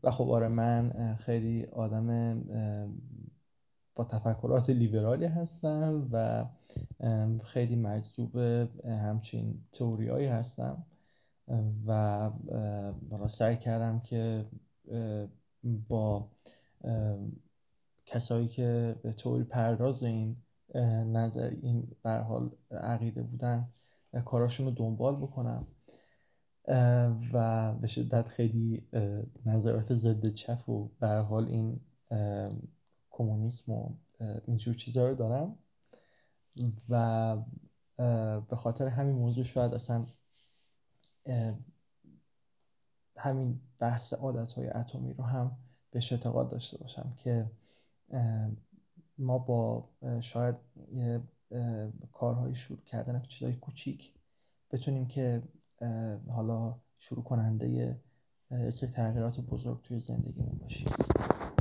و خب آره من خیلی آدم با تفکرات لیبرالی هستم و خیلی مجذوب همچین تئوریایی هستم و حالا سعی کردم که با کسایی که به تئوری پرداز این نظر این به هر حال عقیده بودن کاراشون رو دنبال بکنم و به شدت خیلی نظرات ضد چپ و به هر حال این کمونیسم و اینجور چیزا رو دارم و به خاطر همین موضوع شاید اصلا همین بحث عادتهای اتمی رو هم بهش اعتقاد داشته باشم که ما با شاید یه کارهای شروع کردن چیزای کوچیک بتونیم که حالا شروع کننده یه سری تغییرات بزرگ توی زندگیمون باشیم.